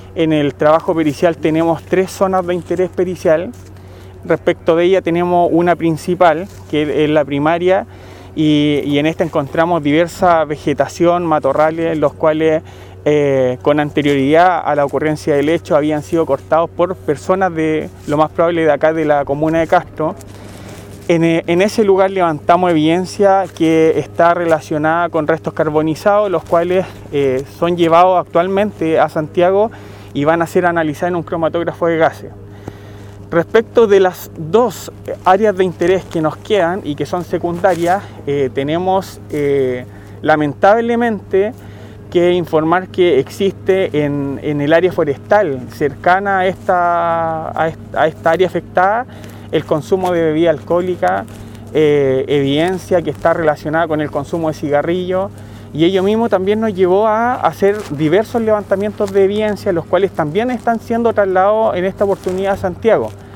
En el trabajo pericial tenemos 3 zonas de interés pericial. Respecto de ella tenemos una principal, que es la primaria, y en esta encontramos diversa vegetación, matorrales, los cuales con anterioridad a la ocurrencia del hecho habían sido cortados por personas de lo más probable de acá de la comuna de Castro. En ese lugar levantamos evidencia que está relacionada con restos carbonizados, los cuales son llevados actualmente a Santiago y van a ser analizados en un cromatógrafo de gases. Respecto de las 2 áreas de interés que nos quedan y que son secundarias, tenemos lamentablemente que informar que existe en el área forestal cercana a esta área afectada el consumo de bebida alcohólica, evidencia que está relacionada con el consumo de cigarrillos, y ello mismo también nos llevó a hacer diversos levantamientos de evidencia, los cuales también están siendo trasladados en esta oportunidad a Santiago.